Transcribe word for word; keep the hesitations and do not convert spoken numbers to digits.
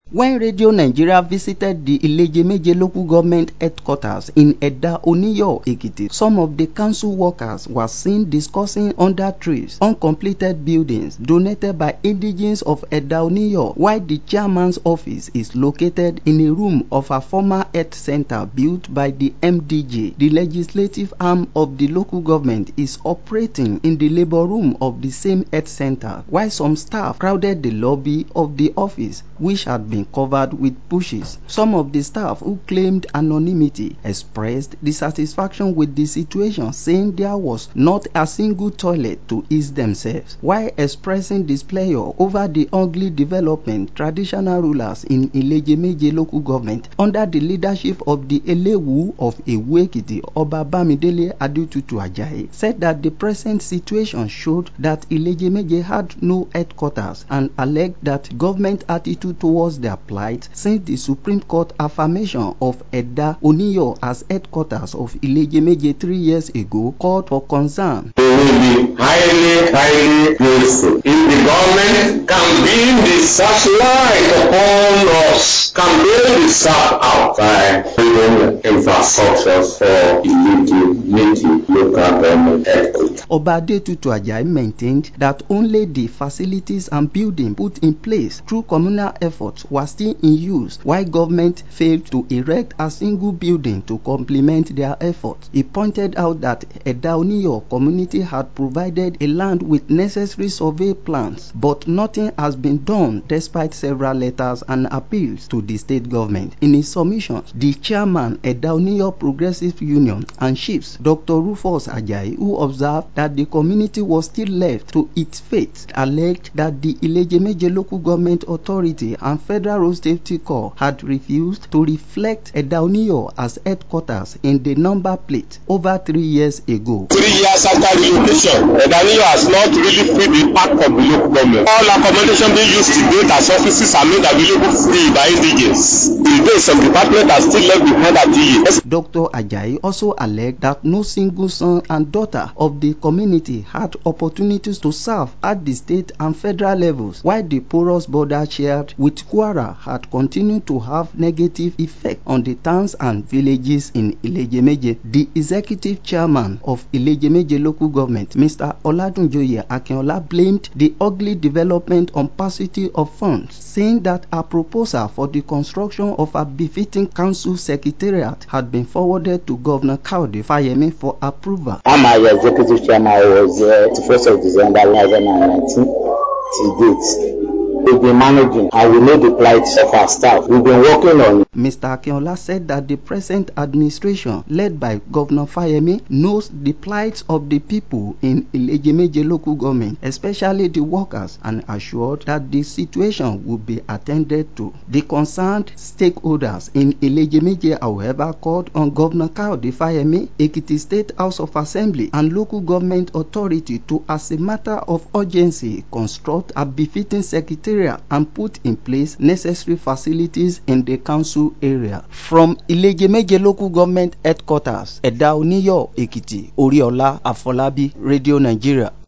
When Radio Nigeria visited the Ilejemeje local government headquarters in Eda Oniyo, Ekiti, some of the council workers were seen discussing under trees uncompleted buildings donated by indigenes of Eda Oniyo, while the chairman's office is located in a room of a former health center built by the M D J. The legislative arm of the local government is operating in the labor room of the same health center, while some staff crowded the lobby of the office, which had been covered with bushes. Some of the staff who claimed anonymity expressed dissatisfaction with the situation, saying there was not a single toilet to ease themselves. While expressing displeasure over the ugly development, traditional rulers in Ilejemeje local government under the leadership of the Elewu of Ewu Ekiti, Oba Bamidele Adetutu Ajayi, said that the present situation showed that Ilejemeje had no headquarters and alleged that government attitude towards their plight since the Supreme Court affirmation of Eda Oniyo as headquarters of Ilejemeje three years ago called for concern. We will be highly, highly grateful if the government can beam the searchlight upon us, can bail the sap out by building infrastructure for Ilejemeje local government headquarters. Oba Adetutu Ajayi maintained that only the facilities and buildings put in place through communal efforts were still in use, while government failed to erect a single building to complement their efforts. He pointed out that Eda Oniyo community had provided a land with necessary survey plans, but nothing has been done despite several letters and appeals to the state government. In his submissions, the chairman Eda Oniyo Progressive Union and chiefs Doctor Rufus Ajayi, who observed that the community was still left to its fate, alleged that the Ilejemeje local government authority and Federal Road Safety Corps had refused to reflect Eda Oniyo as headquarters in the number plate over three years ago. Three years after relocation, Eda Oniyo has not really freed the part of the local government. All accommodation being used to date as offices are made available free by indigenes. Today, some departments are still left behind at D A. Doctor Ajayi also alleged that no single son and daughter of the community had opportunities to serve at the state and federal levels, while the porous border shared with Kwara had continued to have negative effect on the towns and villages in Ilejemeje. The executive chairman of Ilejemeje local government, Mister Oladunjoye Akinola, blamed the ugly development on paucity of funds, saying that a proposal for the construction of a befitting council secretariat had been forwarded to Governor Kaode Fayemi for approval. I'm my executive chairman. I was here uh, first of December two thousand nineteen to date. We've been managing and we know the plight of our staff. We've been working on it. Mister Akinola said that the present administration, led by Governor Fayemi, knows the plight of the people in Ilejemeje local government, especially the workers, and assured that the situation will be attended to. The concerned stakeholders in Ilejemeje, however, called on Governor Kaode Fayemi, Ekiti State House of Assembly, and local government authority to, as a matter of urgency, construct a befitting secretariat and put in place necessary facilities in the council area. From Ilejemeje local government headquarters, Eda Oniyo, Ekiti, Oriola Afolabi, Radio Nigeria.